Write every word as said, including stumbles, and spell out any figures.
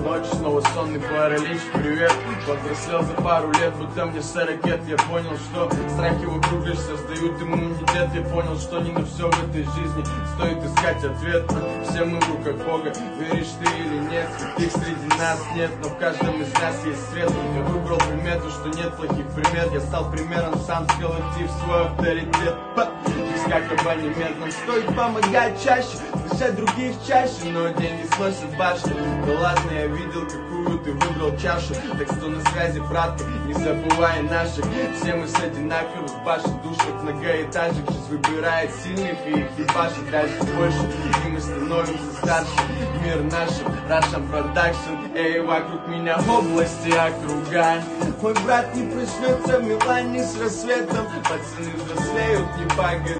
ночь, снова сонный паралич, привет. Повзрослел за пару лет, будто мне сорок лет. Я понял, что страхи вокруг лишь создают иммунитет. Я понял, что не на все в этой жизни стоит искать ответ. Все мы в руках Бога, веришь ты или нет. Их среди нас нет, но в каждом из нас есть свет. Я выбрал примету, что нет плохих примет. Я стал примером, сам сколотив свой авторитет. Как абонемент, стоит помогать чаще, слышать других чаще, но деньги сносят башню. Да ладно, я видел, какую ты выбрал чашу. Так что на связи, братка, не забывай наших. Все мы с одинаковых башен, душных многоэтажек. Жизнь выбирает сильных и их ебашит дальше больше. И мы становимся старше. Мир наш, Russian Production. Эй, вокруг меня области, округа. Мой брат не проснется в Милане с рассветом. Пацаны взрослеют, не погоди.